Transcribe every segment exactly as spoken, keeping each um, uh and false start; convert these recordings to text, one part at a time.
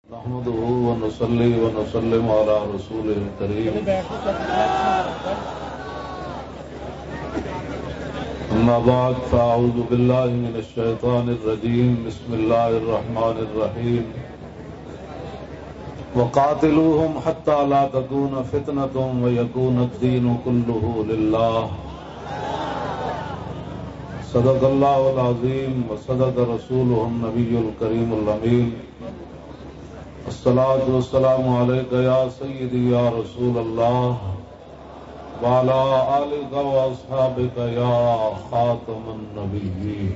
نحمده ونصلي ونسلم على رسوله الكريم أما بعد فأعوذ بالله من الشيطان الرجيم بسم الله الرحمن الرحيم وقاتلوهم حتى لا تكون فتنة ويكون الدين كله لله صدق الله العظيم وصدق رسوله النبي الكريم الأمين الصلاة والسلام عليك يا سيدي يا رسول الله وعلى آلك وأصحابك يا خاتم النبيين.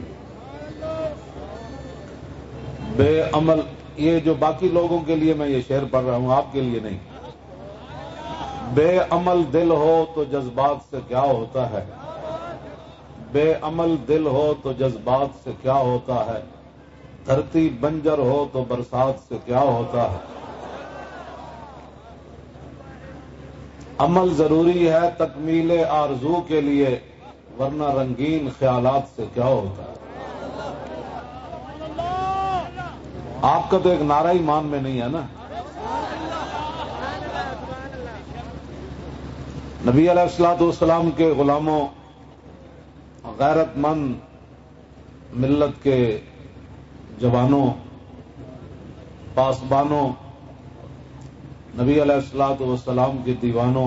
بے عمل، یہ جو باقی لوگوں کے لیے میں یہ شعر پڑھ رہا ہوں، آپ کے لیے نہیں. بے عمل دل ہو تو جذبات سے کیا ہوتا ہے، بے عمل دل ہو تو جذبات سے کیا ہوتا ہے، دھرتی بنجر ہو تو برسات سے کیا ہوتا ہے. عمل ضروری ہے تکمیل آرزو کے لیے، ورنہ رنگین خیالات سے کیا ہوتا ہے. آپ کا تو ایک نعرہ ایمان میں نہیں ہے نا. نبی علیہ الصلوۃ والسلام کے غلاموں، غیرت مند ملت کے جوانوں، پاسبانوں، نبی علیہ الصلوۃ والسلام کے دیوانوں،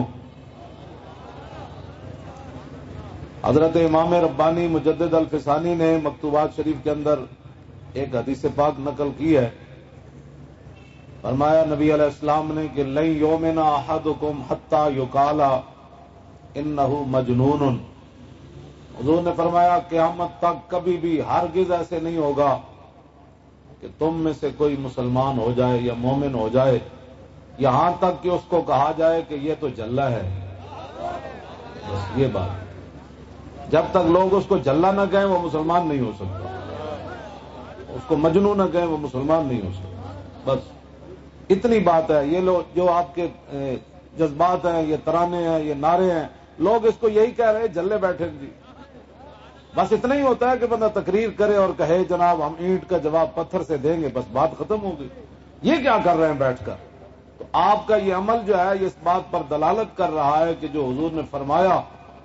حضرت امام ربانی مجدد الفسانی نے مکتوبات شریف کے اندر ایک حدیث پاک نقل کی ہے. فرمایا نبی علیہ السلام نے کہ لن یؤمن احدکم حتی یقال انہ مجنون. حضور نے فرمایا قیامت تک کبھی بھی ہرگز ایسے نہیں ہوگا کہ تم میں سے کوئی مسلمان ہو جائے یا مومن ہو جائے یہاں تک کہ اس کو کہا جائے کہ یہ تو جلا ہے. بس یہ بات، جب تک لوگ اس کو جلا نہ کہیں وہ مسلمان نہیں ہو سکتا، اس کو مجنو نہ کہیں وہ مسلمان نہیں ہو سکتا. بس اتنی بات ہے. یہ لوگ جو آپ کے جذبات ہیں، یہ ترانے ہیں، یہ نعرے ہیں، لوگ اس کو یہی کہہ رہے ہیں جلے بیٹھے جی. بس اتنا ہی ہوتا ہے کہ بندہ تقریر کرے اور کہے جناب ہم اینٹ کا جواب پتھر سے دیں گے، بس بات ختم ہو گئی. یہ کیا کر رہے ہیں بیٹھ کر؟ تو آپ کا یہ عمل جو ہے اس بات پر دلالت کر رہا ہے کہ جو حضور نے فرمایا،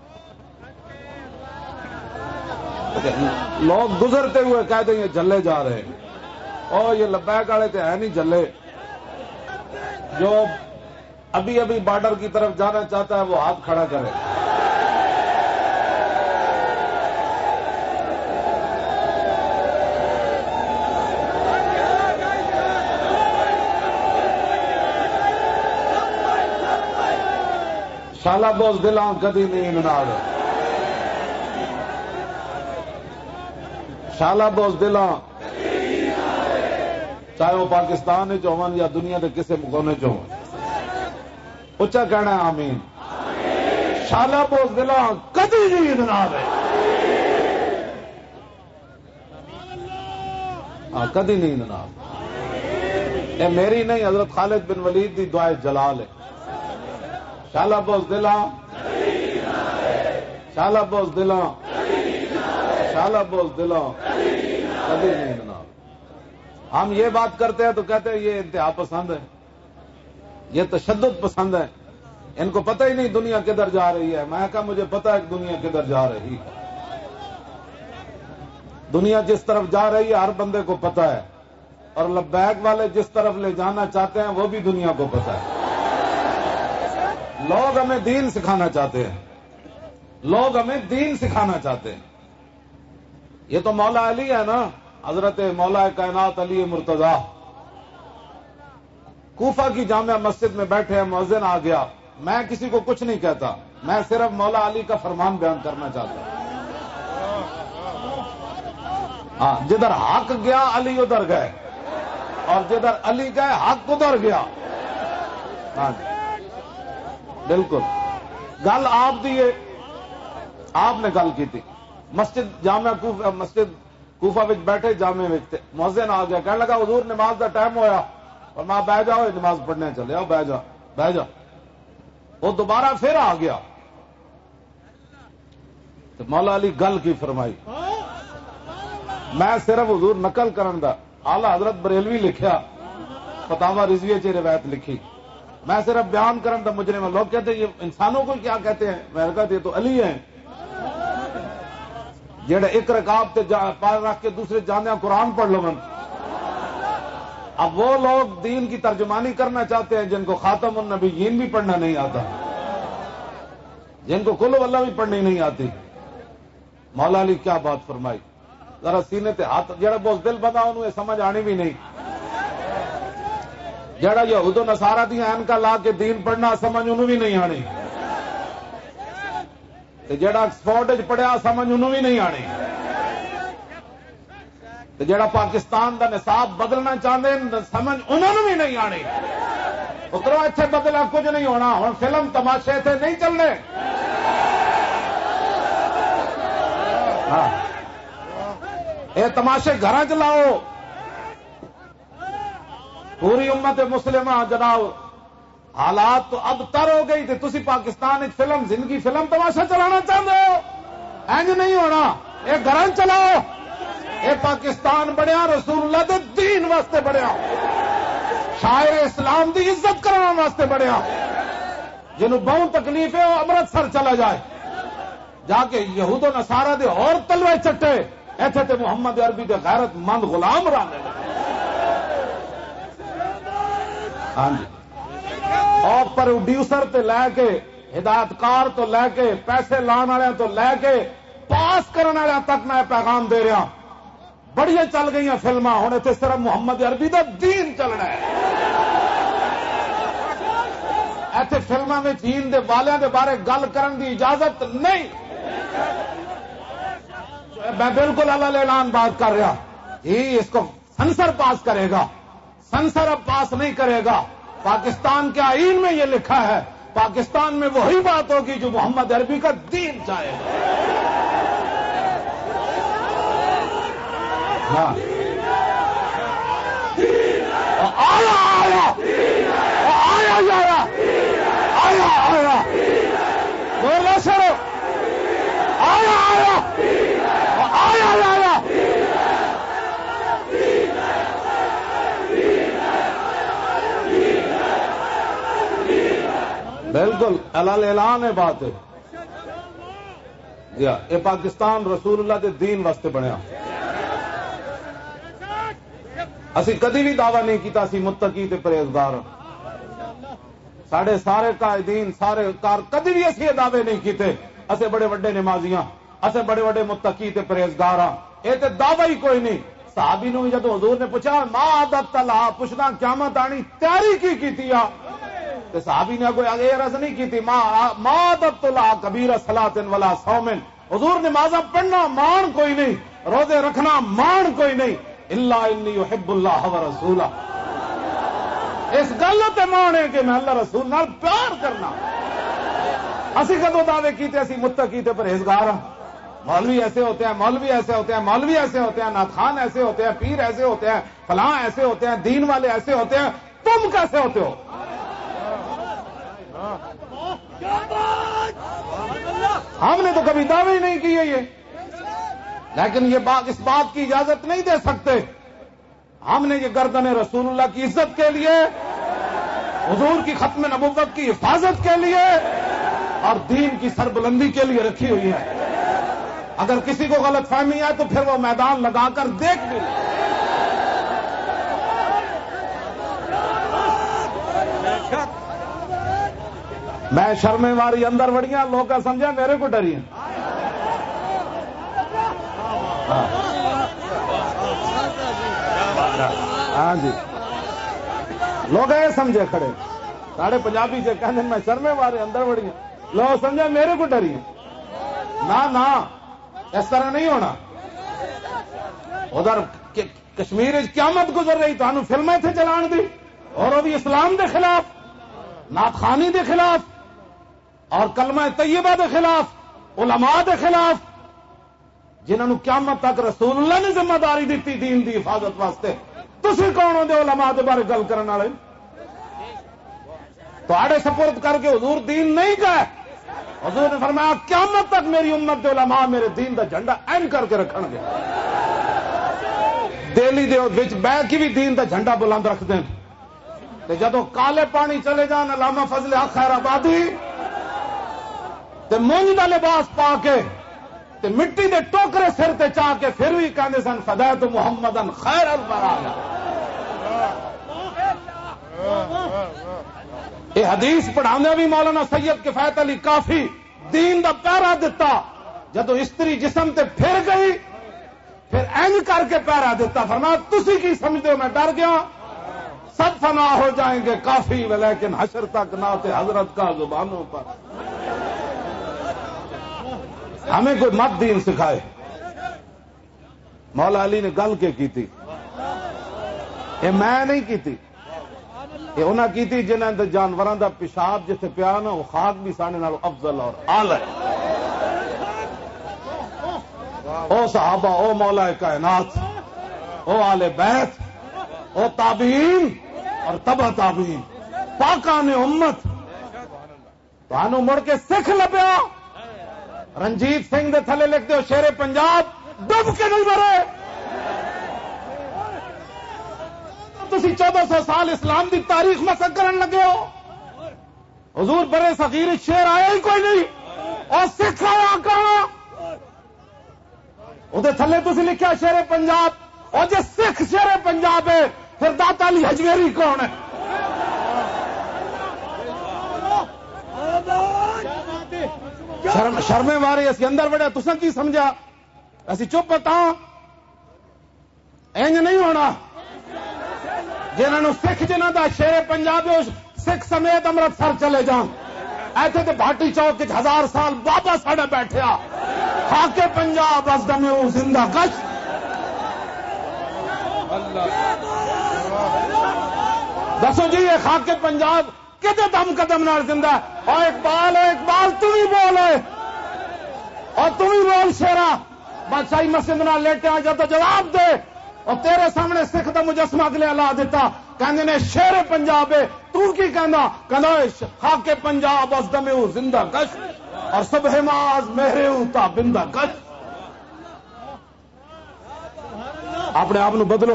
لوگ گزرتے ہوئے کہہ دیں یہ جلے جا رہے ہیں، اور یہ لبیک والے تو ہے نہیں جلے. جو ابھی ابھی بارڈر کی طرف جانا چاہتا ہے وہ ہاتھ کھڑا کرے. شالا بوز دلاں کدی نیند نہ آوے، شالا بوز دلاں چاہے وہ پاکستان چ ہون یا دنیا کے کسی کونے چ ہون. اچا کہنا ہے آمین. شالا بوز دلاں کدی نیند نہ آوے، ہاں کدی نیند نہ آوے. یہ میری نہیں، حضرت خالد بن ولید دی دعائے جلال ہے. شالا بوز دلاں، شالا بوز دلاں، شالا بوز دلاں کبھی نیند نہ. ہم یہ بات کرتے ہیں تو کہتے ہیں یہ انتہا پسند ہے، یہ تشدد پسند ہے، ان کو پتہ ہی نہیں دنیا کدھر جا رہی ہے. میں کہا مجھے پتہ ہے کہ دنیا کدھر جا رہی ہے. دنیا جس طرف جا رہی ہے ہر بندے کو پتہ ہے، اور لبیک والے جس طرف لے جانا چاہتے ہیں وہ بھی دنیا کو پتہ ہے. لوگ ہمیں دین سکھانا چاہتے ہیں، لوگ ہمیں دین سکھانا چاہتے ہیں. یہ تو مولا علی ہے نا، حضرت مولا کائنات علی مرتضی. کوفہ کی جامع مسجد میں بیٹھے ہیں، مؤذن آ گیا. میں کسی کو کچھ نہیں کہتا، میں صرف مولا علی کا فرمان بیان کرنا چاہتا ہوں. ہاں، جدھر حق گیا علی ادھر گئے، اور جدھر علی گئے حق ادھر گیا. ہاں جی بالکل. گل آپ دیے، آپ نے گل کی تھی. مسجد جامع کوفہ، مسجد کوفہ وچ بیٹھے جامع وچ مؤذن آ گیا، کہنے لگا حضور نماز دا ٹائم ہویا، اور ماں بہ جاؤ نماز پڑھنے چلے آؤ، بہ جا بہ جا. وہ دوبارہ پھر آ گیا تو مولا علی گل کی فرمائی. میں صرف حضور نقل کرن دا، آلہ حضرت بریلوی لکھیا فتاوا رضویہ چ روایت لکھی. میں صرف بیان کرن دا مجرم. لوگ کہتے ہیں یہ انسانوں کو کیا کہتے ہیں؟ میں نے کہا یہ تو علی ہیں جڑے ایک رکعت تے پار رکھ کے دوسرے جانے قرآن پڑھ لو. اب وہ لوگ دین کی ترجمانی کرنا چاہتے ہیں جن کو خاتم النبیین بھی پڑھنا نہیں آتا، جن کو کل واللہ بھی پڑھنی نہیں آتی. مولا علی کیا بات فرمائی. ذرا سینے تے ہاتھ. جڑا بہت دل بنا انہوں سمجھ آنی بھی نہیں. جڑا یہود و نصارا دی اینکا لا کے دین پڑھنا سمجھ انہوں بھی نہیں آنی. جڑا آکسفورڈ پڑھیا سمجھ انہوں بھی نہیں آنی. جڑا پاکستان دا نصاب بدلنا چاہتے سمجھ انہوں بھی نہیں آنی. اترو اتنے بدلا کچھ نہیں ہونا. ہوں فلم تماشے اتنے نہیں چلنے. یہ تماشے گھر چ لاؤ. پوری امت مسلمہ جناب حالات تو اب تر ہو گئی تھی. تسی پاکستان ایک فلم زندگی فلم تماشا چلانا چاہتے ہو. اینج نہیں ہونا. یہ گھر چلاؤ. یہ پاکستان بنیا رسول اللہ دے دین واسطے بنیا، شاعر اسلام دی عزت کرنے واسطے بنیا. جنہوں بہت تکلیف ہے وہ امرتسر چلا جائے جا کے یہود و نصارا دے اور تلوے چٹے. ایتھے تے محمد عربی دے غیرت مند غلام رانے. ہاں جی. اور پروڈیوسر تے لے کے ہدایتکار تو لے کے پیسے لان والے تو لے کے پاس کرنے والے تک میں پیغام دے رہا. بڑی چل گئی فلما. ہوں اتنے صرف محمد عربی دا دین چلنا ہے. ایتھے فلموں میں دین دے والوں دے بارے گل کرن دی اجازت نہیں. میں بالکل اللہ اعلان بات کر رہا. یہ اس کو سنسر پاس کرے گا. سنسر اب پاس نہیں کرے گا. پاکستان کے آئین میں یہ لکھا ہے پاکستان میں وہی بات ہوگی جو محمد عربی کا دین چاہے گا. ہاں. آیا آیا آیا آیا آیا آیا بولو سر. آیا آیا آیا آیا. بالکل الال اعلان ہے بات ہے. یہ پاکستان رسول اللہ دے دین واسطے بنیا. اسی کدی بھی دعویٰ نہیں کیتا اسی متقی تے پرہیزگار. ساڑھے سارے قائدین سارے کار کدی بھی اسی دعوے نہیں کیتے اسے بڑے بڑے نمازیاں اسے بڑے بڑے متقی تے پرہیزگار ہاں. یہ تے دعویٰ ہی کوئی نہیں. صحابی نو جب حضور نے پوچھا ما عادت تلا پوچھنا قیامت آنی تیاری کی کیتی آ تے صحابی نے کوئی آگے عرض نہیں کی تھی ما ما عادت تلا کبیر صلاۃ ولا صوم. حضور نمازاں پڑھنا مان کوئی نہیں، روزے رکھنا مان کوئی نہیں. الا انی احب اللہ و رسولہ. اس گل تے مان ہے کہ میں اللہ رسول نال پیار کرنا. اسی کدو دعوے کیتے اسی متقی تے پرہیزگار ہاں. مولوی ایسے ہوتے ہیں مولوی ایسے ہوتے ہیں مولوی ایسے ہوتے ہیں نعت خان ایسے ہوتے ہیں پیر ایسے ہوتے ہیں فلاں ایسے ہوتے ہیں دین والے ایسے ہوتے ہیں. تم کیسے ہوتے ہو؟ ہم نے تو کبھی دعوے نہیں کیے یہ. لیکن یہ بات اس بات کی اجازت نہیں دے سکتے. ہم نے یہ گردن رسول اللہ کی عزت کے لیے، حضور کی ختم نبوت کی حفاظت کے لیے اور دین کی سربلندی کے لیے رکھی ہوئی ہے. اگر کسی کو غلط فہمی ہے تو پھر وہ میدان لگا کر دیکھ بھی لے. میں شرمے واری اندر وڑیاں لوگ سمجھا میرے کو ڈری ہیں. ہاں جی لوگ یہ سمجھے کھڑے ساڑھے پنجابی سے کہنے میں شرمے وارے اندر وڑی ہوں. لوگ سمجھا میرے کو ڈری ہیں. نہ نہ اس طرح نہیں ہونا. ادھر کشمیر قیامت گزر رہی تو انہوں فلمیں تھے چلان دی اور وہ بھی اسلام دے خلاف نعت خوانی دے خلاف اور کلمہ طیبہ دے خلاف علماء دے خلاف جنہوں نے قیامت تک رسول اللہ نے ذمہ داری دیتی دین دی حفاظت واسطے. تسی کون ہو دے علماء دے بارے گل کرنے والے؟ تو آڑے سپرد کر کے حضور دین نہیں کہے. حضور نے فرمایا قیامت تک میری امت دے علماء میرے دین دا جھنڈا این کر کے رکھن گے. دہلی دے وچ بیٹھ کے بھی دین دا جھنڈا بلند رکھ دیں. کہ جدو کالے پانی چلے جان علامہ فضل حق خیر آبادی تے مونج دا لباس پا کے تے مٹی دے ٹوکرے سر تے چاہ کے پھر بھی کہندے سن فدیت محمدن خیر البرایا. یہ حدیث پڑھانے بھی مولانا سید کفایت علی کافی دین دا پیرا دتا. جدو استری جسم تے پھر گئی پھر اینج کر کے پیرا دیتا. فرمایا تسی کی سمجھتے ہو میں ڈر گیا؟ سب فنا ہو جائیں گے کافی لیکن حشر تک نعت حضرت کا زبانوں پر. ہمیں کوئی مت دین سکھائے. مولا علی نے گل کے کی تھی، یہ میں نہیں کی تھی، یہ انہاں کی تھی جنہاں دے جانوراں دا پیشاب جتھے پیا نا وہ خاک بھی سانے نال افضل اور اعلی. او صحابہ، او مولا کائنات، او آل بیت، او تابعین اور تبع تابعین، پاکان امت. تانوں مڑ کے سکھ لبیا. رنجیت سنگھ دے تھلے لکھتے ہو شیر پنجاب ڈب کے نہیں مرے. تسی چودہ سو سال اسلام دی تاریخ مسک کرن لگے ہو. حضور برے صغیر شیر آیا ہی کوئی نہیں، اور سکھ آیا کہاں؟ وہ تھلے تسی لکھیا شیر پنجاب، اور جے سکھ شیر پنجاب ہے پھر داتا علی حجویری کون ہے؟ شرم شرمے مارے اسی اندر بڑے تساں کی سمجھا؟ اسی چپ بتا اینج نہیں ہونا. جنہوں سکھ جنہ دا شیر پنجاب سکھ سمیت امرتسر چلے جان. ایتھے تے بھاٹی چوک ہزار سال بابا ساڈا بیٹھیا. خاک پنجاب از دم او زندہ کش. دسو جی یہ خاک پنجاب کتے دم قدم نال زندہ ہے؟ اور اقبال ہے، اقبال تم ہی بول ہے اور تم ہی بول شیرا. بادشاہی مسجد نال لیٹے آ جا تو جواب دے. اور تیرے سامنے سکھ دا مجسمہ اگلے لا دیتا، کہندے نے شیر پنجاب ہے. تو کی کہندا؟ کہندا خاک پنجاب از دم او زندہ کش اور صبح ماز مہرے تا بندہ کش. اپنے آپ نو بدلو.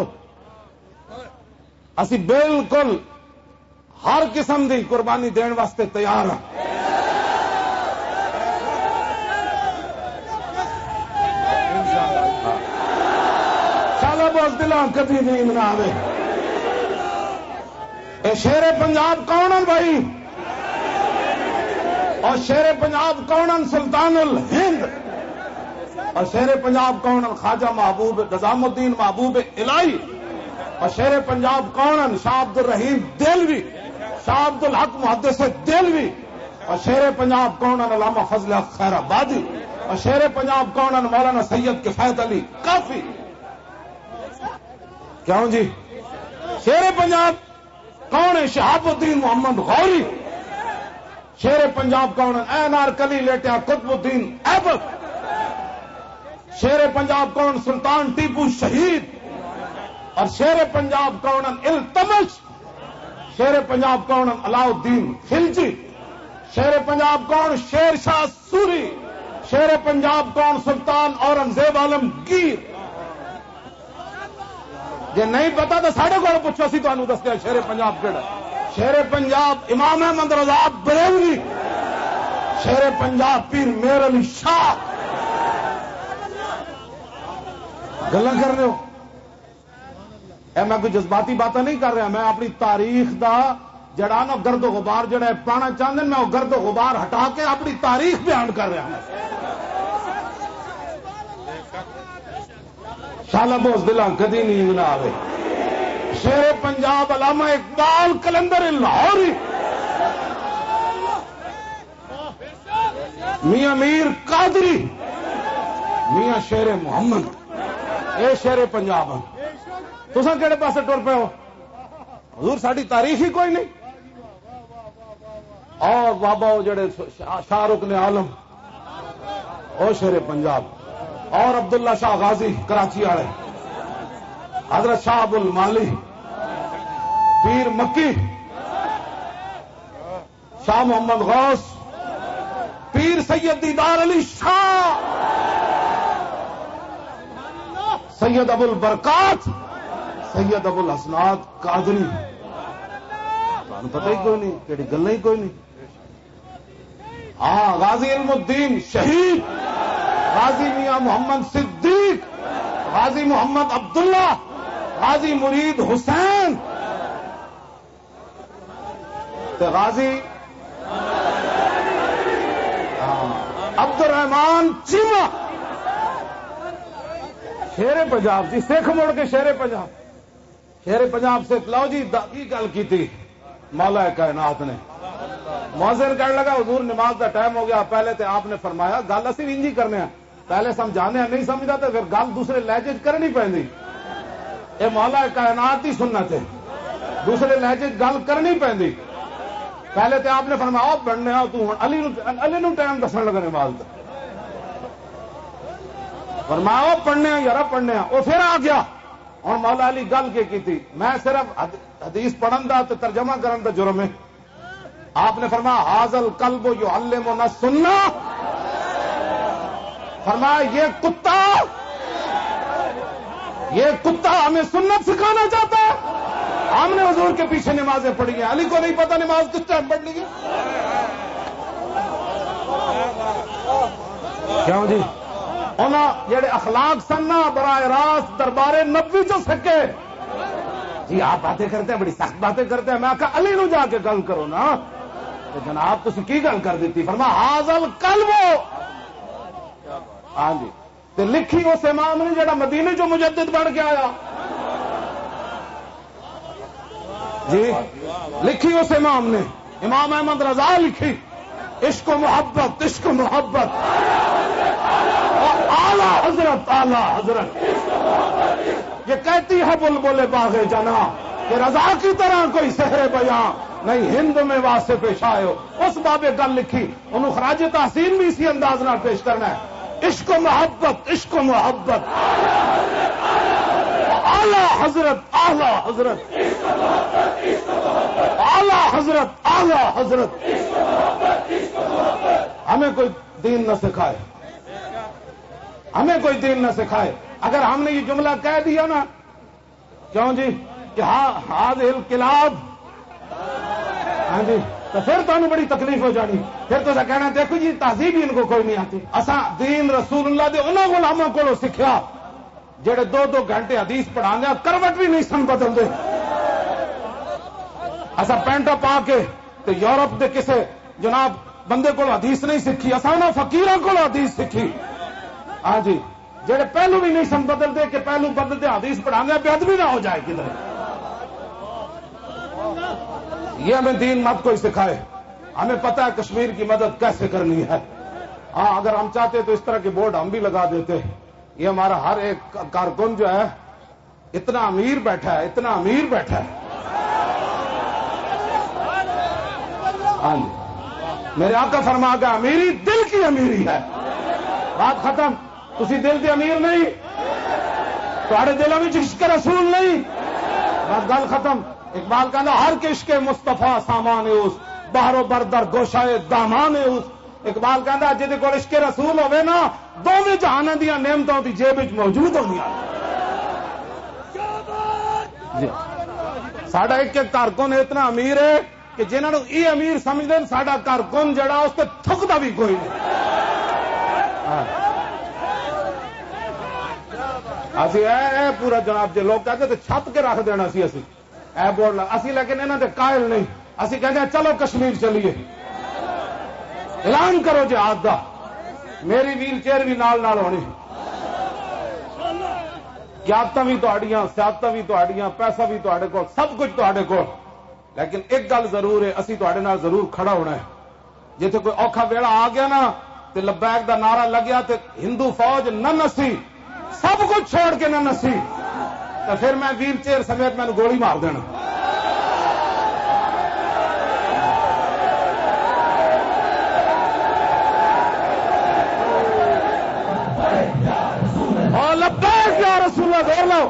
اسی بالکل ہر قسم دی قربانی دین واسطے تیار ہاں. چلو بس دلاں کبھی نیند نہ آوے. اے شیر پنجاب کون ہیں بھائی؟ اور شیر پنجاب کون ہیں؟ سلطان الہند. اور شیر پنجاب کون ہیں؟ خواجہ محبوب نظام الدین محبوب الہی. اور شیر پنجاب کون ہیں؟ شاہ عبد الرحیم دہلوی، شاہ عبد الحق محدث دہلوی. اور شیر پنجاب کون ہیں؟ علامہ فضل حق خیر آبادی. اور شیر پنجاب کون ہیں؟ مولانا سید کفایت علی کافی. کیوں جی؟ شیر پنجاب کون ہے؟ شہاب الدین محمد غوری. شیر پنجاب کون ہے؟ این آر کلی لیٹیا قطب الدین ایبک. شیر پنجاب کون؟ سلطان ٹیپو شہید. اور شیر پنجاب کون؟ التمش. شیر پنجاب کون؟ علاء الدین خلجی. شیر پنجاب کون؟ شیر شاہ سوری. شیر پنجاب کون؟ سلطان اورنگزیب عالمگیر. جے نہیں پتا تو ساڑھے کو پوچھو، اسی تو دس دیا شیر پنجاب کہڑا. شیر پنجاب امام احمد رضا بریلوی. شیر پنجاب پیر میر علی شاہ. گلا کر رہے ہو؟ اے میں کوئی جذباتی باتیں نہیں کر رہا، میں اپنی تاریخ دا جڑا نا گرد و غبار جڑا ہے پانا چاہتے میں وہ گرد و غبار ہٹا کے اپنی تاریخ بیان کر رہا ہوں. شالا بوس دلاں کدی نیند نہ آوے. شیر پنجاب علامہ اقبال کلندر لاہوری. میاں میر قادری، میاں شیر محمد. اے شیر پنجاب ہیں. تساں کہڑے پاسے ٹر پے ہو؟ حضور ساری تاریخ ہی کوئی نہیں. اور بابا وہ جڑے شاہ رکن عالم او شیر پنجاب. اور عبداللہ شاہ غازی کراچی والے، حضرت شاہ ابو المالی، پیر مکی، شاہ محمد غوث، پیر سید دیدار علی شاہ، سید ابو البرکات، سید ابو الحسنات قادری. سانو پتہ ہی کوئی نہیں، کہڑی گلاں ہی کوئی نہیں. ہاں غازی علم الدین شہید غازی میاں محمد صدیق، غازی محمد عبداللہ، غازی مرید حسین، تے غازی عبد الرحمان چیمہ، شیر پنجاب جی، سکھ مڑ کے شیر پنجاب. شیر پنجاب سے لو جی کی گل کی تھی مولا کائنات نے. مؤذن کہنے لگا حضور نماز کا ٹائم ہو گیا. پہلے تو آپ نے فرمایا گل اسی انجی کرنے ہیں، پہلے سمجھانے ہیں، نہیں سمجھا تو پھر گل دوسرے لہجے کرنی پہنی. یہ مولا کائنات کی سنت ہے، دوسرے لہجے گل کرنی پہنی. پہلے تو آپ نے فرمایا پڑھنے تو علی علی نو ٹائم دسن لگا نماز کا. فرمایا پڑھنے یار پڑھنے، وہ پھر آ گیا. ہوں مولا علی گل کی تھی، میں صرف حدیث پڑھن دا تو ترجمہ کرن دا جرم ہے. آپ نے فرمایا حاضل قلب یعلمنا سننا، فرمایا یہ کتا یہ کتا ہمیں سنت سکھانا چاہتا ہے. ہم نے حضور کے پیچھے نمازیں پڑھی ہیں، علی کو نہیں پتا نماز کس ٹائم پڑھنی ہے. کیوں جی انہاں جڑے اخلاق سننا براہ راست دربار نبوی چ سکے. جی آپ باتیں کرتے ہیں، بڑی سخت باتیں کرتے ہیں. میں کہا علی نو جا کے گل کرو نا. تو جناب تسی کی گل کر دیتی؟ فرمایا حاضل قلب. ہاں جی تے لکھی اس امام نے جڑا مدینے جو مجدد بن کے آیا. جی لکھی اس امام نے، امام احمد رضا لکھی عشق و محبت، عشق و محبت. اعلی حضرت اعلی حضرت یہ کہتی ہے بلبل باغ جنا کہ رضا کی طرح کوئی سحر بیاں نہیں ہند میں واسطے پیش آئے ہو. اس باب گل لکھی، انہوں خراج تحسین بھی اسی انداز نال پیش کرنا ہے. عشق و محبت، عشق و محبت. اعلی حضرت اعلی حضرت اعلی حضرت اعلی حضرت. ہمیں کوئی دین نہ سکھائے، ہمیں کوئی دین نہ سکھائے. اگر ہم نے یہ جملہ کہہ دیا نا کیوں جی کہ ہاں ہاذ الکلاب، ہاں جی تو پھر تو بڑی تکلیف ہو جانی. پھر تو کہنا دیکھو جی تہذیب ہی ان کو کوئی نہیں آتی. اساں دین رسول اللہ دے انہوں غلاموں کو سیکھا جڑے دو دو گھنٹے حدیث پڑھا گے کروٹ بھی نہیں سن بدل دے. اسا پینٹا پا کے تو یورپ دے کسے جناب بندے کو حدیث نہیں سیکھی، اساں فقیراں کو حدیث سیکھی. ہاں جی جڑے پہلو بھی نہیں سن بدل دے کہ پہلو بدل دے حدیث پڑھا گے بے ادبی نہ ہو جائے کدھر. یہ ہمیں دین مت کوئی سکھائے. ہمیں پتہ ہے کشمیر کی مدد کیسے کرنی ہے. ہاں اگر ہم چاہتے تو اس طرح کے بورڈ ہم بھی لگا دیتے. یہ ہمارا ہر ایک کارکن جو ہے اتنا امیر بیٹھا ہے، اتنا امیر بیٹھا ہے. ہاں جی میرے آقا فرما گیا امیری دل کی امیری ہے. بات ختم. تسی دل کے امیر نہیں، تھوڑے دلوں میں عشق رسول نہیں، بس گل ختم. اقبال کہنا ہر کے عشق مصطفیٰ سامان اس باہر و بردر گوشائے دامان اس. اقبال کہنا جہد کو عشق رسول ہوئے نا دونوں جہانوں دیا نعمتوں کی جیب موجود ہونی. جی ساڈا ایک ایک کارکن اتنا امیر ہے کہ جنہوں نے یہ امیر سمجھتے ہیں ساڈا کارکن جڑا اس کو تھکتا بھی کوئی نہیں. اسی اے پورا جناب جی لوگ کہتے تو چھت کے رکھ دینا سی اسی اے بورڈ اسی لیکن انہوں نے قائل نہیں. اسی کہتے ہیں چلو کشمیر چلیے، اعلان کرو جہاد دا، میری ویل چیئر بھی نال نال ہونی، قیادتاں بھی تہاڈیاں، سیادتاں بھی تہاڈیاں، پیسہ بھی تہاڈے کول، سب کچھ تہاڈے کول. لیکن ایک گل ضرور ہے اسی تہاڈے نال ضرور کھڑا ہونا ہے. جتھے کوئی اوکھا ویلا آ گیا نا تے لبیک دا نعرہ لگیا تے ہندو فوج نہ نسی، سب کچھ چھوڑ کے نہ نسی تو پھر میں ویل چیئر سمیت میں گولی مار دینا. اور لبیک یا رسول اللہ دور لو.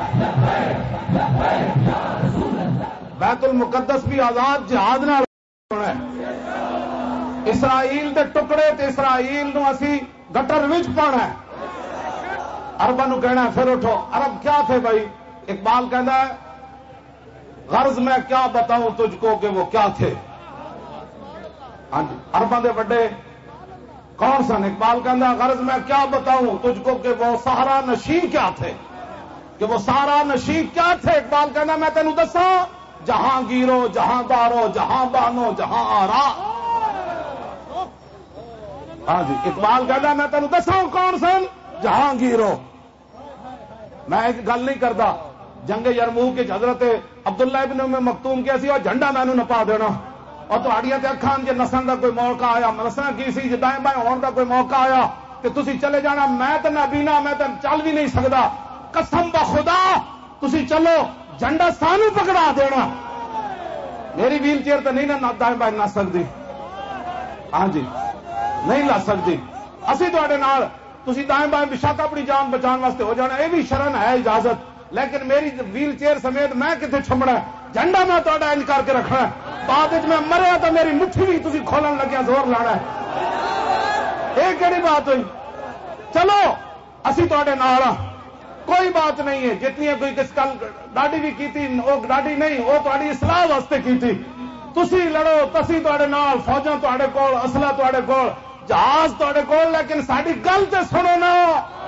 بیت المقدس بھی آزاد جہاد نال اسرائیل دے ٹکڑے تے اسرائیل نو اسی گٹر وچ پانا ہے. عرباں نو کہنا ہے پھر اٹھو. عرب کیا تھے بھائی؟ اقبال کہتا ہے غرض میں کیا بتاؤں تجھ کو کہ وہ کیا تھے. ہاں جی، عرباں دے بڑے کون سن؟ اقبال کہتا ہے غرض میں کیا بتاؤں تجھ کو کہ وہ صحرا نشین کیا تھے، کہ وہ صحرا نشین کیا تھے. اقبال کہنا میں تینوں دساں جہاں گیرو جہاں دارو جہاں بانو جہاں آرا. ہاں جی، اقبال کہتا میں تینوں دساں کون سن؟ جہاں گیرو. میں ایک گل نہیں کرتا جنگ یرموک کے حضرت عبداللہ ابن ام مکتوم کے سی اور جھنڈا مینو نپا دینا اور تہاڈیاں تے اکھاں جے نسن دا کوئی موقع آیا، نسنا کی سی جے دائیں بائیں ہون دا کوئی موقع آیا تے تسی چلے جانا. میں تے نابینا، میں تے چل بھی نہیں سکدا. قسم بخدا تسی چلو جھنڈا سانو پکڑا دینا. میری ویل چیئر تے نہیں نہ دائیں بائیں نس سکتی. ہاں جی نہیں لا سکتی. اسی تواڈے نال تسی دائیں بائیں بشک اپنی جان بچان واسطے ہو جانا، یہ بھی شرن ہے اجازت. لیکن میری ویل چیئر سمیت میں کتنے چھمڑا جھنڈا میں تہاڈا انج کر کے رکھنا ہے. بعد وچ میں مریا تو میری مٹھی بھی تسی کھولن لگیا زور لانا ہے. یہ کہڑی بات ہوئی؟ چلو اسی تہاڈے نال ہاں، کوئی بات نہیں ہے. جتنی کوئی کس کل ڈاڈی بھی کیتی، وہ ڈاڈی نہیں، وہ تہاڈی اصلاح واسطے کیتی. تسی لڑو، تسی تہاڈے نال، فوجاں تہاڈے کول، اسلحہ تہاڈے کول، جہاز تہاڈے کول، لیکن ساری گل تے سنو نا.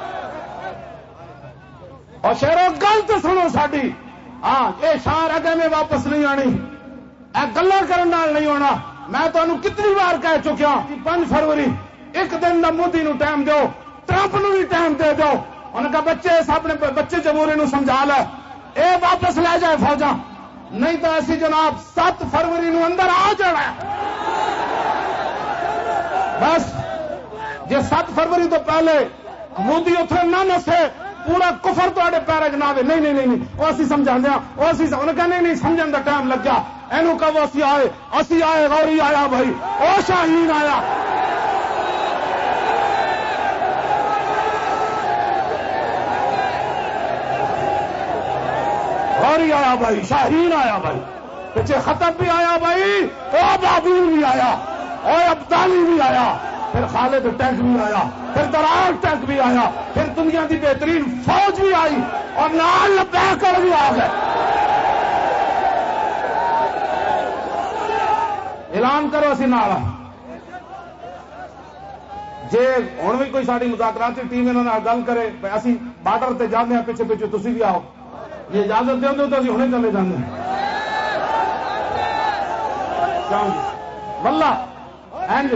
اور شہروں گل تے سنو ساری. ہاں یہ شار اگے میں واپس نہیں آنی، اے گلاں کرن نال نہیں ہونا. میں تمہیں کتنی بار کہہ چکیا پانچ فروری ایک دن دا مودی نو ٹائم دیو، ٹرمپ نو بھی ٹائم دے دو. انہوں نے کہا بچے اپنے بچے جمہوری نو سمجھا لے، اے واپس لے جائے فوجاں، نہیں تو ایسی جناب سات فروری نو اندر آ جانا ہے. بس جی سات فروری تو پہلے مودی اتنے نہ نسے پورا کفر تے پیرے نہ آئے. نہیں نہیں نہیں وہ اسی سمجھا دیا، وہ اسی انہوں نے کہا نہیں نہیں سمجھن کا ٹائم لگ گیا. اینو کہ وہ اسی آئے، اسی آئے غوری آیا بھائی، او شاہین آیا. غوری آیا بھائی، شاہین آیا بھائی، پیچھے خطب بھی آیا بھائی، او بابول بھی آیا، او ابدالی بھی آیا، پھر خالد ٹینک بھی آیا، پھر درار ٹینک بھی آیا، پھر دنیا کی بہترین فوج بھی آئی اور نال لبیک کر بھی آ گئے. اعلان کرو اسی نال جے ہوں بھی کوئی ساری مذاکراتی ٹیم انہوں نے گل کرے اسی بارڈر تے جانے ہیں، پیچھے پیچھے تسی بھی آؤ، یہ اجازت دے دو تو اسی ہنے چلے جانے ہیں. واللہ اینج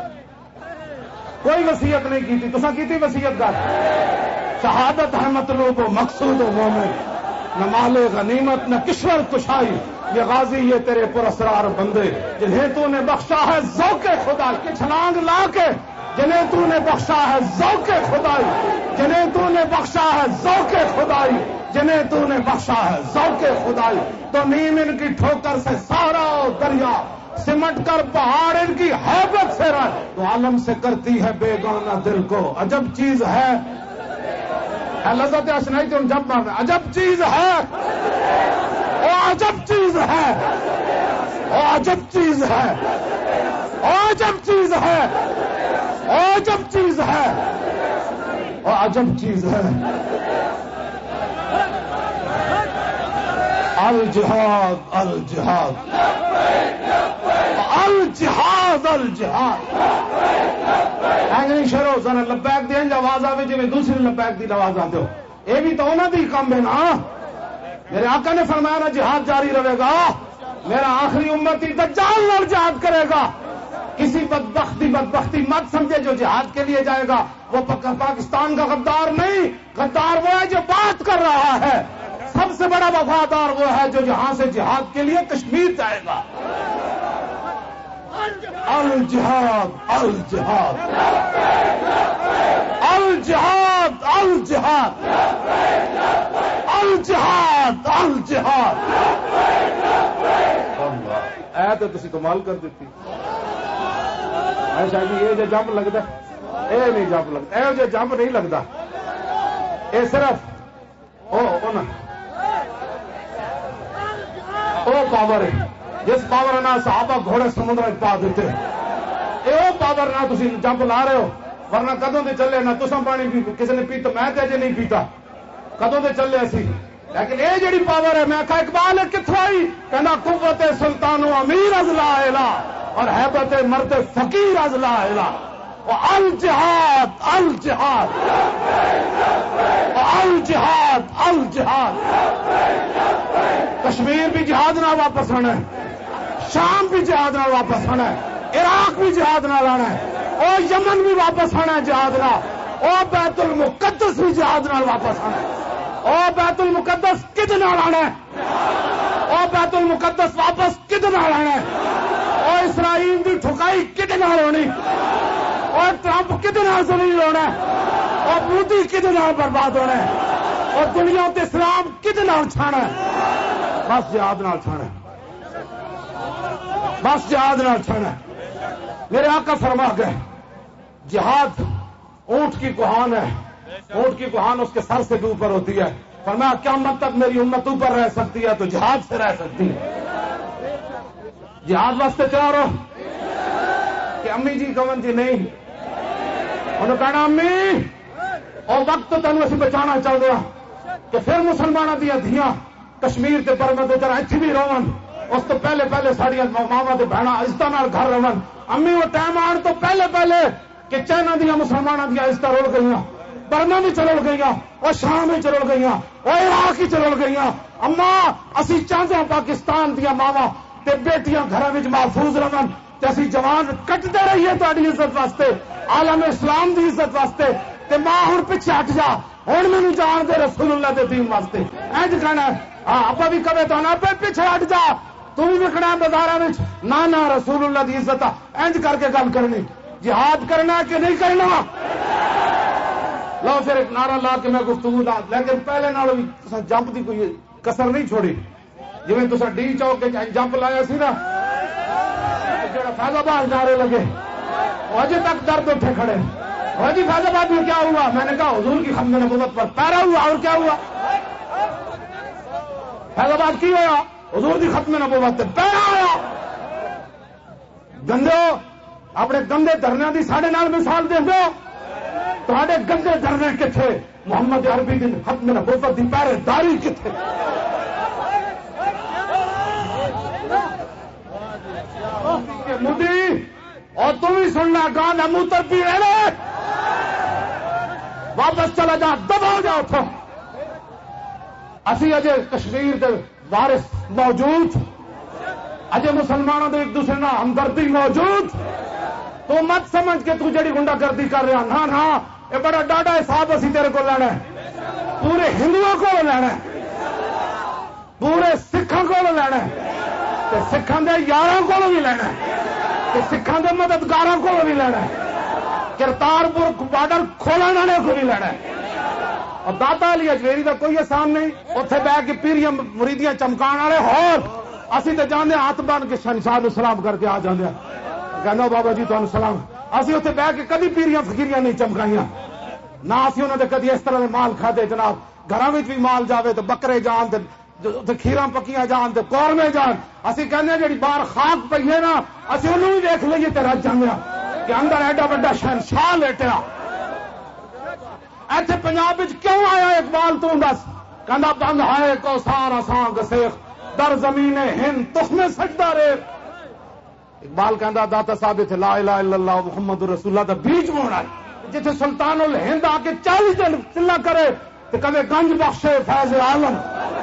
کوئی وصیت نہیں کی تھی، تساں کی تھی وصیت کر شہادت ہے مطلوب و مقصود و مومن، نہ مال غنیمت نہ کشور کشائی، یہ غازی یہ تیرے پراسرار بندے جنہیں تو نے بخشا ہے ذوق خدا کی چھلانگ لا کے، جنہیں تو نے بخشا ہے ذوق خدائی، جنہیں تو نے بخشا ہے ذوق خدائی، جنہیں تو نے بخشا ہے ذوق خدائی. تو نیم ان کی ٹھوکر سے سارا دریا سمٹ کر پہاڑ ان کی ہیبت سے رہ، تو عالم سے کرتی ہے بیگانہ دل کو عجب چیز ہے. لذت اشنائی تم جب مارنا عجب چیز ہے، او عجب چیز ہے، او عجب چیز ہے، او عجب چیز ہے، او عجب چیز ہے، او عجب چیز ہے. الجہاد الجہاد الجہاد الجہاد. شروع ذرا لبیک دیں جو آواز آئے جی دوسری لبیک دی آواز آتے ہو، یہ بھی تو انہوں دی کام ہے نا. میرے آقا نے فرمایا نا جہاد جاری رہے گا، میرا آخری امتی دجال نال جہاد کرے گا. کسی بدبختی بدبختی مت سمجھے جو جہاد کے لیے جائے گا وہ پاکستان کا غدار نہیں، غدار وہ ہے جو بات کر رہا ہے. سب سے بڑا وفادار وہ ہے جو یہاں سے جہاد کے لیے کشمیر جائے گا. الجہاد الجہاد الجہاد الجہاد الجہاد الجہاد. اے تو تسی کمال کر دیتی. ایسا جی یہ جو جمپ لگتا اے نہیں جمپ لگتا، اے جو جمپ نہیں لگتا، اے صرف او او نا او پاور ہے. جس پاور نال صحابہ گھوڑے سمندر پا دیتے، یہ پاور نہ تسی جمپ لا رہے ہو، ورنہ کدوں دے چلے نہ تساں پانی بھی کسی نے پیتا، میں تے اجے نہیں پیتا، کدوں دے چلے اسی. لیکن یہ جڑی پاور ہے، میں کہا اقبال ہے کتوں آئی؟ کہنا قوت سلطان و امیر از لا الہ اور حیبت مرد فقیر از لا الہ. الجہاد الجہاد الجہاد الجہاد. کشمیر بھی جہاد نہ واپس آنا ہے، شام بھی جہاد نہ واپس آنا ہے، عراق بھی جہاد نہ لانا ہے، اور یمن بھی واپس آنا ہے جہاد نہ، اور بیت المقدس بھی جہاد نہ واپس آنا ہے. اور بیت المقدس کتنا لانا ہے، اور بیت المقدس واپس کتنا لانا ہے، اور اسرائیل کی ٹھکائی کتنا ہونی، اور ٹرمپ کتنا ذلیل ہونا ہے، اور مودی کتنا برباد ہونا ہے، اور دنیا تے اسلام کتنا چھانا ہے. بس جہاد نال چھانا ہے، بس جہاد نال چھانا ہے. میرے آقا فرما گئے جہاد اونٹ کی کوہان ہے، اونٹ کی کوہان اس کے سر سے بھی اوپر ہوتی ہے. فرمایا قیامت تک میری امت اوپر رہ سکتی ہے تو جہاد سے رہ سکتی ہے. جہاد واسطے تیار ہو کہ امی جی کمن جی نہیں، انہوں کہنا امی اور وقت تو تینوں اسی بچانا چاہتے ہیں کہ پھر مسلمانوں دیا دھیاں کشمیر کے پرمت ادھر اتھی بھی رون، اس تو پہلے پہلے ساڑیاں ماما تے بہنا عزت نال گھر رون. امی وہ ٹائم آن تو پہلے پہلے کہ چائنا دیا مسلمانوں دیا عزت رول گئی، برما بھی چلو گئی، اور شام بھی چلو گئی، اور عراق ہی چلو گئی. اما اسی چاہتے ہیں پاکستان دیا ماوا تے بیٹیاں گھر میں محفوظ رہن، تے اسی جوان کٹتے رہیے تہاڈی عزت واسطے، عالم اسلام دی عزت واسطے. تے ماں ہن پیچھے ہٹ جا، ہن مینوں جان دے رسول اللہ دے دین واسطے. اینج کہنا ہاں ابا بھی کہے تو نا پہ پیچھے ہٹ جا، تو بھی وکنا بازاراں وچ نہ نہ رسول اللہ دی عزت. اینج کر کے گل کرنی. جہاد کرنا کہ نہیں کرنا؟ لو پھر ایک نعرہ لا کے میں گفتگو لا، لیکن پہلے نالوں بھی جمپ دی کوئی کسر نہیں چھوڑی. جی تصا ڈی چوک جمپ لایا سی نا، جڑا فیض آباد نعرے لگے اجے تک درد اٹھے کھڑے. اور جی فیض آباد میں کیا ہوا؟ میں نے کہا حضور کی ختم نبوت پر پیرا ہوا. اور کیا ہوا؟ فیض آباد کی ہوا؟ حضور کی ختم نبوت پر پیرا ہوا. گندے اپنے گندے دھرنے کی ساڈے نال مثال دے دو، تھوڑے گندے دھرنے کتنے؟ محمد عربی دی ختم نبوت دی پہرے داری کتنے؟ مودی اور تم ہی سننا گانا موتر پی رہے، واپس چلا جا، دبا جا اتو. اسی اجے کشمیر دے وارث موجود، اجے مسلمانوں دے ایک دوسرے نال ہمدردی موجود. تو مت سمجھ کے تو جڑی گنڈا گردی کر رہا، نہ نہ یہ بڑا ڈاڈا حساب اسی تیرے کو لینا ہے، پورے ہندوؤں کو لینا ہے، پورے سکھوں کو لینا ہے، سکھان دے یاراں کو بھی لینا ہے، سکھان دے مددگاراں کو بھی لینا ہے، کرتارپور بارڈر کھولنے والے کو بھی لینا ہے. اور داتا علی اجمیری کا کوئی احسان نہیں، اتنے بہ کے پیریاں مریدیاں چمکان والے ہور اسی تو جانے ہاتھ بن کے شہنشاہ نو سلام کر کے آ جانے، کہنا بابا جی تمہیں سلام. اسی اتنے بہ کے کدی پیریاں فقیریاں نہیں چمکائیاں، نہ اسی انہوں نے کدی اس طرح مال کھادے. جناب گھروں میں بھی مال جاوے تو بکرے جان تے کھیراں پکیاں جان تے قورمے جان. اسی کہنے جڑی باہر خاک پئی ہے نا، اسی انہوں بھی دیکھ لیے تے رج جانے کہ اندر ایڈا بڑا شہنشاہ لیٹیا. ایتھے پنجاب وچ کیوں آیا اقبال تو دس؟ کہندا بند ہے کو سارا سانگ سیخ در زمین ہند تخم سجدہ رے. اقبال کہندا داتا صاحب اتنے لا الہ الا اللہ محمد رسول اللہ دا بیج موڑا ہے، جتھے سلطان الہند آ کے چالیس دن چلا کرے تو کبھی گنج بخشے فیض عالم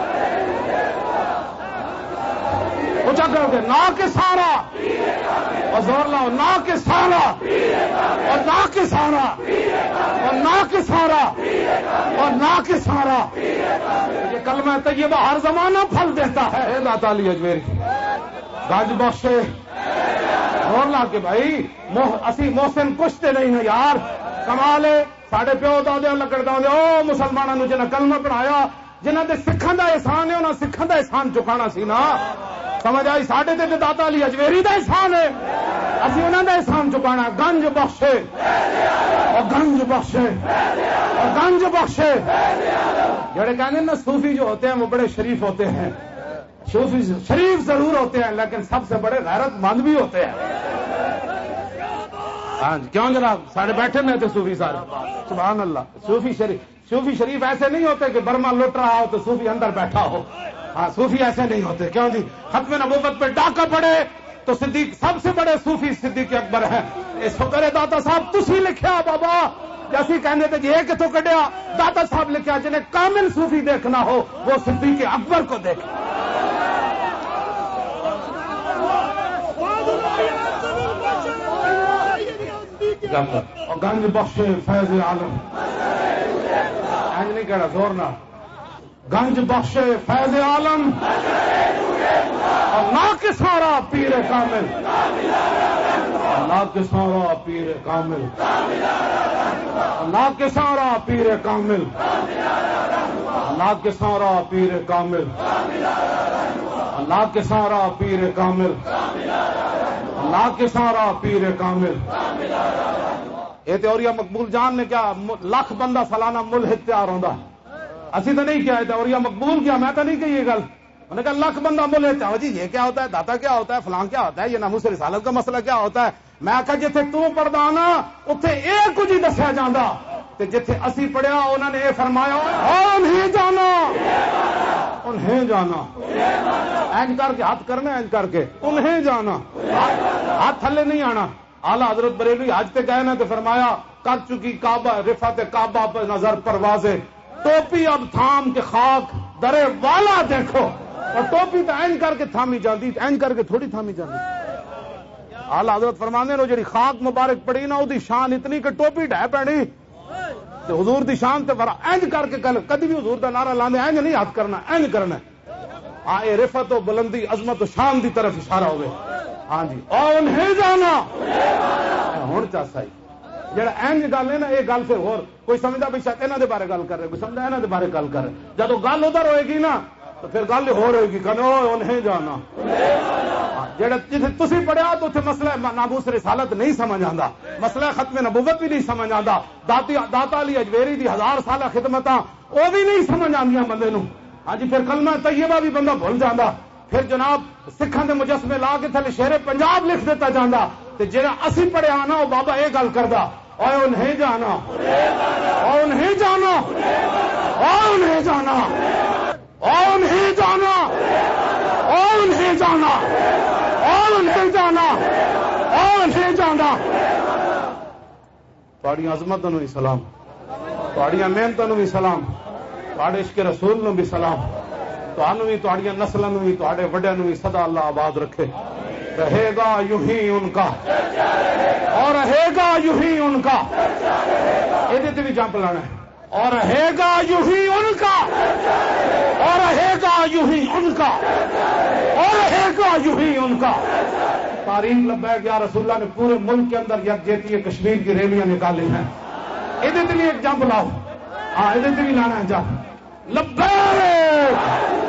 اچھا کرو گے نہ کہ سارا اور زور لاؤ، نہ کہ سارا اور نہ کہ سارا اور نہ کہ سارا اور نہ کہ سارا. یہ کلمہ طیبہ ہر زمانہ پھل دیتا ہے. داتا علی اجمیری گنج بخشے اور لا کے بھائی اسی محسن کشتے نہیں ہیں یار. کمالے ساڈے پیو دادے لکڑ دے او مسلمانوں جنہیں کلمہ پڑھایا، جنہوں نے سکھان دا احسان ہے انہوں نے سکھان دا احسان چکانا سی نا. سمجھ آئی؟ ساڈے تے داتا علی اجمیری دا احسان ہے، اسی انہوں دا احسان چکانا. گنج بخشے اور گنج بخشے اور گنج بخشے. جڑے کہنے نا صوفی جو ہوتے ہیں وہ بڑے شریف ہوتے ہیں، صوفی شریف ضرور ہوتے ہیں لیکن سب سے بڑے غیرت مند بھی ہوتے ہیں. ہاں جی کیوں جناب سارے بیٹھے میں تھے صوفی سارے سبحان اللہ. صوفی شریف صوفی شریف ایسے نہیں ہوتے کہ برما لٹ رہا ہو تو صوفی اندر بیٹھا ہو. ہاں صوفی ایسے نہیں ہوتے. کیوں جی ختم نبوت پہ ڈاکہ پڑے تو صدیق سب سے بڑے صوفی صدیق اکبر ہیں. اس فقر داتا صاحب تسی لکھیا بابا جیسی کہنے تھے جی ایک تو کڈیا داتا صاحب لکھیا جنہیں کامل صوفی دیکھنا ہو وہ صدیق اکبر کو دیکھے. اور گنج بخش فیض عالم نہیں کہنا زور نہ گنج بخش فیض عالم اللہ کے سارا پیر کامل اللہ کے سارا پیر کامل اللہ کے سارا پیر کامل اللہ کے سارا پیر کامل اللہ کے سارا پیر کامل اللہ کے سارا پیر کامل. یہ تیوریا مقبول جان نے کیا لاکھ بندہ سالانہ ملحد تیار ہوتا اسی تو نہیں کیا ہے تیوریا مقبول کیا میں تو نہیں کہ یہ گل انہوں نے کہا لاکھ بندہ ملحد جی یہ کیا ہوتا ہے داتا کیا ہوتا ہے فلاں کیا ہوتا ہے یہ ناموس رسالت کا مسئلہ کیا ہوتا ہے. میں آخا جتھے تو پڑھدا نا اتنے یہ کچھ ہی دسیا جاتا تے جتھے اسی پڑھیا انہوں نے یہ فرمایا انہیں جانا انہیں جانا اینج کر کے ہاتھ کرنا اینج کر کے انہیں جانا ہاتھ تھلے نہیں آنا. اعلی حضرت بریلوی حج تے گئے نا تو فرمایا کر چکی کعبہ رفعت کعبہ پر نظر پروازے ٹوپی اب تھام کے خاک درے والا دیکھو. اور ٹوپی تو اینج کر کے تھامی جاندی اینج کر کے تھوڑی تھامی جاندی. اعلی حضرت فرمانے نو جڑی خاک مبارک پڑی نا دی شان اتنی کہ ٹوپی ڈھہ پڑی تے حضور دی شان تے ورا اینج کر کے کل کدی بھی حضور دا نعرہ لاندے اینج نہیں ہاتھ کرنا اینج کرنا. ہاں اے رفعت و بلندی عظمت و شان دی طرف اشارہ ہوئے. ہاں جی اور انہیں جانا ہوں چاسا جڑا اینج گل ہے نا یہ گل پھر ہور کوئی سمجھا بھی شاید انہوں دے بارے گل کر رہے کوئی سمجھا انہوں دے بارے گل کر رہے جب گل ادھر ہوئے گی نا تو پھر گل ہو رہے گی کہ انہیں جانا جڑا جتنے تسی پڑھیا تو اتنے مسئلہ ناموس رسالت نہیں سمجھ آتا مسئلہ ختم نبوت بھی نہیں سمجھ آتا داتا علی اجویری دی ہزار سالہ خدمتاں وہ بھی نہیں سمجھ آدیاں بندے نو. ہاں جی پھر کلمہ طیبہ بھی بندہ بھول جاتا. پھر جناب سکھاں دے مجسمے لا کے تھلے شیر پنجاب لکھ دیتا جانا تے جڑا اسی پڑھیا نا وہ بابا یہ گل کردا اور انہیں جانا اور انہیں جانا اور انہیں جانا اور انہیں جانا اور انہیں جانا اور انہیں جانا اور انہیں جانا. تہاڈی عظمت نو بھی سلام تہاڈی محنت نو بھی سلام تہاڈے عشق رسول نو بھی سلام تہانوں بھی تہاڈیاں نسلاں نو بھی تہاڈے وڈیاں نو بھی سدا اللہ آباد رکھے. رہے گا یوں ہی ان کا اور رہے گا یوں ہی ان کا یہ بھی جمپ لانا ہے اور رہے گا یوں ہی ان کا اور رہے گا یوں ہی ان کا اور رہے گا یوں ہی ان کا. تاریخ لبیک یا رسول اللہ نے پورے ملک کے اندر یکجہتی کشمیر کی ریلیاں نکالی ہیں. یہ بھی ایک جمپ لاؤ ہاں یہ بھی لانا ہے جمپ لبیک